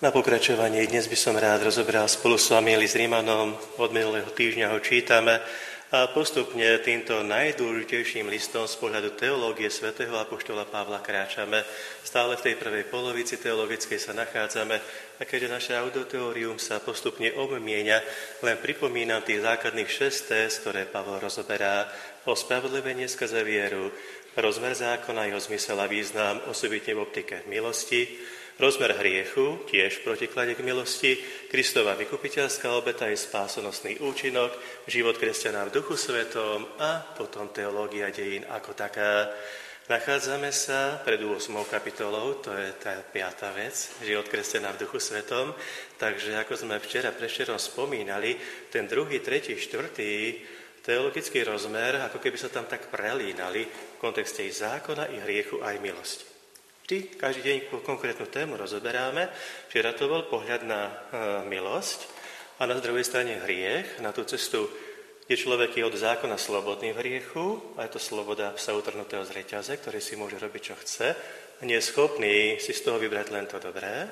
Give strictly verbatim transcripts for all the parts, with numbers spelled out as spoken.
Na pokračovanie dnes by som rád rozobral spolu s vami list Rimanom, od minulého týždňa ho čítame a postupne týmto najdôležitejším listom z pohľadu teológie svätého apoštola Pavla kráčame. Stále v tej prvej polovici teologickej sa nachádzame a keďže naše auditorium sa postupne obmienia, len pripomínam tých základných šesť téz, ktoré Pavol rozoberá: ospravedlivenie skrze vieru, rozmer zákona, jeho zmysel a význam, osobitne v optike milosti, rozmer hriechu, tiež v protiklade k milosti, Kristova vykupiteľská obeta je spásonosný účinok, život kresťana v duchu svetom a potom teológia dejín ako taká. Nachádzame sa pred ôsmou kapitolou, to je tá piata vec, život kresťana v duchu svetom, takže ako sme včera prešerom spomínali, ten druhý, tretí, štvrtý teologický rozmer, ako keby sa tam tak prelínali v kontexte i zákona, i hriechu, aj milosti. Vždy, každý deň konkrétnu tému rozoberáme. Včera to bol pohľad na e, milosť a na druhej strane hriech, na tú cestu, kde človek je od zákona slobodný v hriechu, a je to sloboda psa utrhnutého z reťaze, ktorý si môže robiť, čo chce, a nie je schopný si z toho vybrať len to dobré.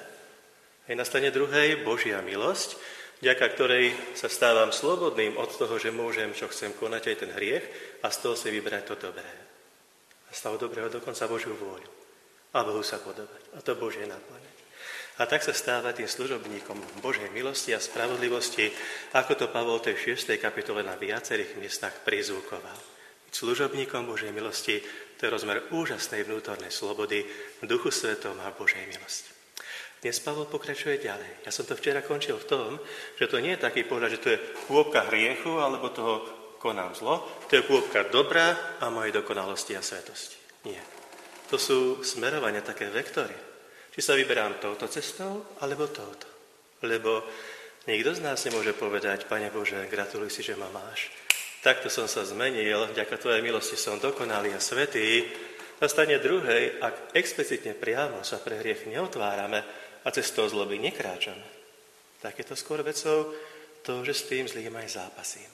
Aj na strane druhej Božia milosť, vďaka ktorej sa stávam slobodným od toho, že môžem, čo chcem konať, aj ten hriech, a z toho si vybrať to dobré. A z toho dobrého dokonca Božiu vôľu. A Bohu sa podobať. A to Božie naplňať. A tak sa stáva tým služobníkom Božej milosti a spravodlivosti, ako to Pavol v tej šiestej kapitole na viacerých miestach prizvukoval. Služobníkom Božej milosti, to je rozmer úžasnej vnútornej slobody v duchu svetom a Božej milosti. Dnes Pavol pokračuje ďalej. Ja som to včera končil v tom, že to nie je taký pohľad, že to je kôpka hriechu, alebo toho konám zlo. To je kôpka dobra a mojej dokonalosti a svetosti. Nie. To sú smerovania, také vektory. Či sa vyberám touto cestou, alebo touto. Lebo nikto z nás nemôže povedať: Pane Bože, gratuluj si, že ma máš. Takto som sa zmenil, vďaka tvojej milosti som dokonalý a svätý. Na strane druhej, ak explicitne priamo sa pre hriech neotvárame a cestou zloby nekráčame, tak je to skôr vecou toho, že s tým zlým aj zápasíme.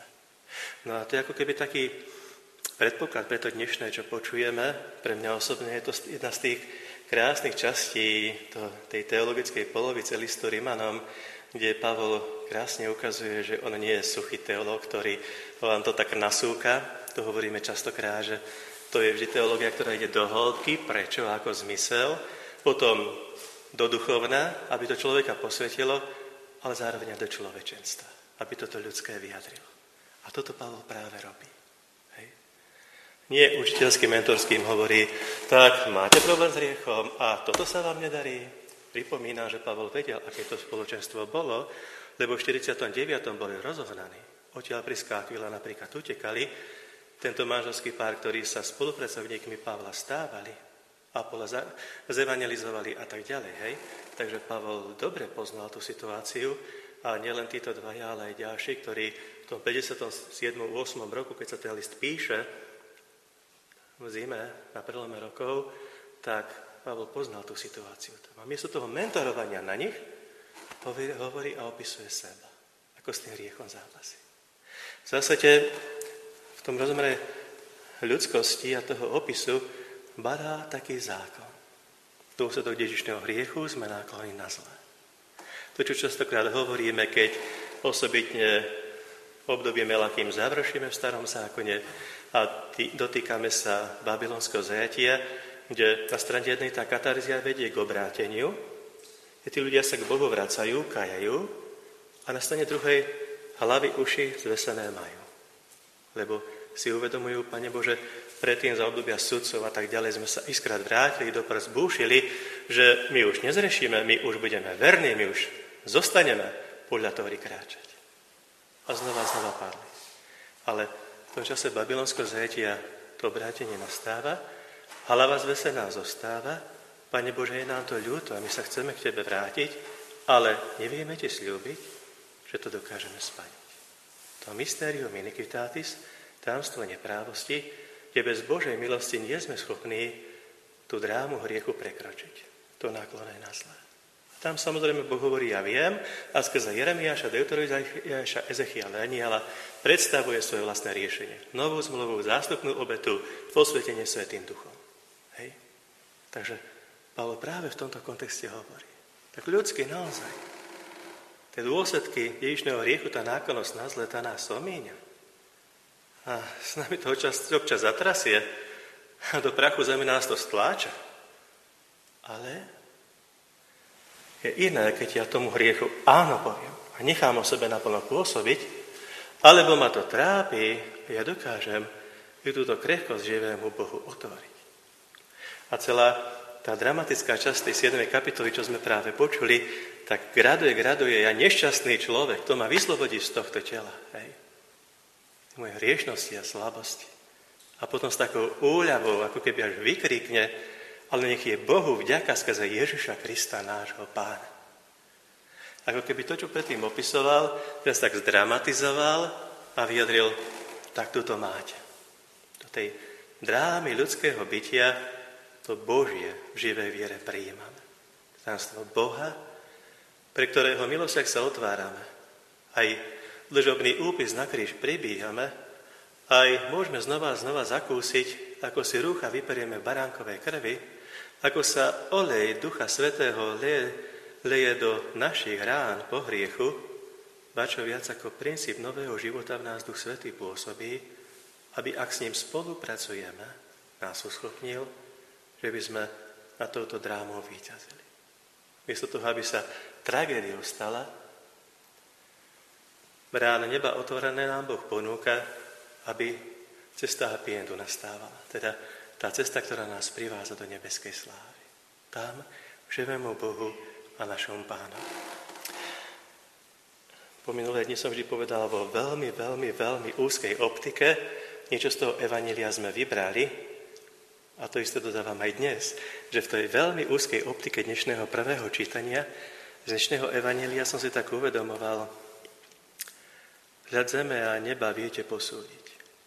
No a to je ako keby taký predpoklad pre to dnešné, čo počujeme. Pre mňa osobne je to jedna z tých krásnych častí to, tej teologickej polovice listu Rimanom, kde Pavol krásne ukazuje, že on nie je suchý teológ, ktorý vám to tak nasúka. To hovoríme častokrát, že to je vždy teológia, ktorá ide do hĺbky, prečo, ako zmysel, potom do duchovna, aby to človeka posvetilo, ale zároveň aj do človečenstva, aby toto ľudské vyjadrilo. A toto Pavol práve robí. Nie učiteľským, mentorským hovorí: tak, máte problém s hriechom a toto sa vám nedarí. Pripomína, že Pavol vedel, aké to spoločenstvo bolo, lebo v štyridsiatom deviatom boli rozohnaní. Odtiaľ priská Aquila napríklad utekali. Tento manželský pár, ktorí sa spolupracovníkmi Pavla stávali, Apola zevangelizovali a tak ďalej. Hej? Takže Pavol dobre poznal tú situáciu a nielen títo dvaja, ale aj ďalší, ktorí v tom päťdesiatom siedmom ôsmom roku, keď sa ten list píše, v zime, na prelome rokov, tak Pavol poznal tú situáciu. A miesto toho mentorovania na nich hovorí, hovorí a opisuje seba, ako s tým hriechom zápasí. V zásade v tom rozmere ľudskosti a toho opisu badá taký zákon. Dôsledok dedičného hriechu sme náklonní na zlé. To, čo častokrát hovoríme, keď osobitne obdobie Melachím završíme v starom zákone, a tý, dotýkame sa babylonského zajatia, kde na strane jednej tá katarzia vedie k obráteniu, kde tí ľudia sa k Bohu vracajú, kajajú, a na strane druhej hlavy, uši zvesené majú. Lebo si uvedomujú: Pane Bože, predtým za obdobia sudcov a tak ďalej sme sa iskrát vrátili, do prst búšili, že my už nezrešíme, my už budeme verní, my už zostaneme podľa toho kráčať. A znova, znova padli. Ale v tom čase babylonského zajatia to obrátenie nastáva, hlava zvesená zostáva. Pane Bože, je nám to ľúto a my sa chceme k Tebe vrátiť, ale nevieme Ti sľúbiť, že to dokážeme splniť. To mysterium iniquitatis, tajomstvo neprávosti, kde bez Božej milosti nie sme schopní tú drámu hriechu prekročiť. To náklonné na zlé. Tam samozrejme Boh hovorí: ja viem, a skrze Jeremiáša, Deuteroizáša, Ezechiela, Daniela predstavuje svoje vlastné riešenie. Novú zmluvu, zástupnú obetu, posvetenie Svätým Duchom. Hej? Takže Pavol práve v tomto kontexte hovorí: Tak ľudsky naozaj. Tie dôsledky Ježišného hriechu, tá náklonnosť na zle, tá nás omíňa. A s nami to občas, občas zatrasie a do prachu zeme nás to stláča. Ale je iné, keď ja tomu hriechu áno poviem a nechám o sebe naplno pôsobiť, alebo ma to trápi a ja dokážem i túto krehkosť živému Bohu otvoriť. A celá tá dramatická časť tej siedmej kapitoly, čo sme práve počuli, tak graduje, graduje, ja nešťastný človek, to ma vyslobodí z tohto tela. Hej. Moje hriešnosti a slabosti. A potom s takou úľavou, ako keby až vykríkne, ale nech je Bohu vďaka skrze Ježiša Krista, nášho Pána. Ako keby to, čo predtým opisoval, teraz tak zdramatizoval a vyjadril, tak tu to máte. Do tej drámy ľudského bytia to Božie v živej viere prijímame. Tajomstvo Boha, pre ktorého milosť sa otvárame. Aj dlžobný úpis na kríž pribíjame, aj môžeme znova a znova zakúsiť, ako si rúcha vyperieme v baránkovej krvi, ako sa olej Ducha Svätého leje, leje do našich rán po hriechu, ba čo viac ako princíp nového života v nás Duch Svätý pôsobí, aby ak s ním spolupracujeme, nás uschopnil, že by sme na touto drámou víťazili. Miesto toho, aby sa tragédiou stala, brána neba otvorené nám Boh ponúka, aby cesta happy endu nastávala. Teda tá cesta, ktorá nás privádza do nebeskej slávy. Tam živému Bohu a našom Pánovi. Po minulé dni som vždy povedal vo veľmi, veľmi, veľmi úzkej optike. Niečo z toho evanjelia sme vybrali a to isté dodávam aj dnes, že v tej veľmi úzkej optike dnešného prvého čítania z dnešného evanjelia som si tak uvedomoval, hľad zeme a neba viete posúdiť.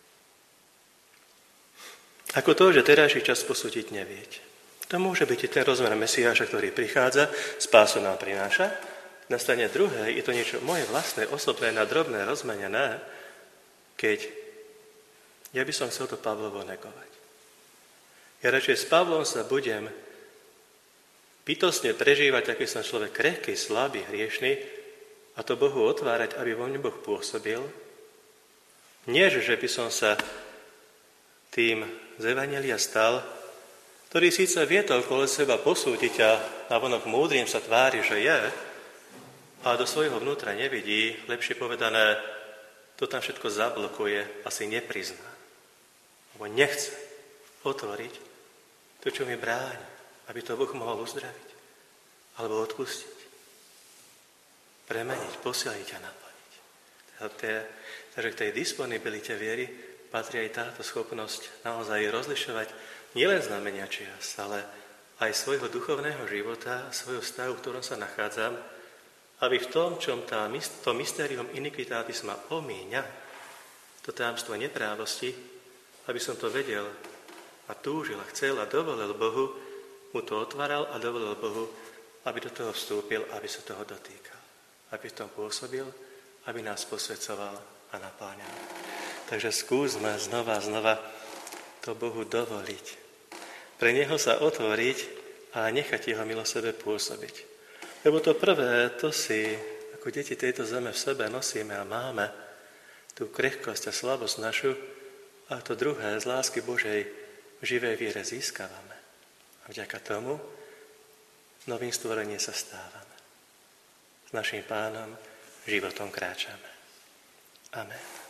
Ako to, že terajší čas posúdiť neviete. To môže byť ten rozmer Mesiáša, ktorý prichádza, spásu nám prináša. Na strane druhej je to niečo moje vlastné, osobné, na drobné, rozmenené, keď ja by som chcel to Pavlovo negovať. Ja radšej s Pavlom sa budem bytostne prežívať, aký som človek krehký, slabý, hriešný a to Bohu otvárať, aby vo mne Boh pôsobil. Nie, že by som sa tým z evanjelia stal, ktorý síce vie to okolo seba posúdiť a navonok múdrym sa tvári, že je, a do svojho vnútra nevidí, lepšie povedané, to tam všetko zablokuje, asi neprizná. Lebo nechce otvoriť to, čo mi bráni, aby to Boh mohol uzdraviť, alebo odpustiť, premeniť, posilniť a naplniť. Takže k tej disponibilite viery patrí aj táto schopnosť naozaj rozlišovať nielen znamenia čias, ale aj svojho duchovného života, svojho stavu, v ktorom sa nachádzam, aby v tom, čom tá, to mystérium iniquitatis ma omíňa, to tajomstvo neprávosti, aby som to vedel a túžil a chcel a dovolil Bohu, mu to otváral a dovolil Bohu, aby do toho vstúpil, aby sa toho dotýkal. Aby v tom pôsobil, aby nás posvedcoval a napáňal. Takže skúsme znova a znova to Bohu dovoliť. Pre Neho sa otvoriť a nechať Jeho milosebe pôsobiť. Lebo to prvé, to si, ako deti tejto zeme v sebe nosíme a máme, tú krehkosť a slabosť našu, a to druhé, z lásky Božej v živej viere získavame. A vďaka tomu novým stvorením sa stávame. S našim Pánom životom kráčame. Amen.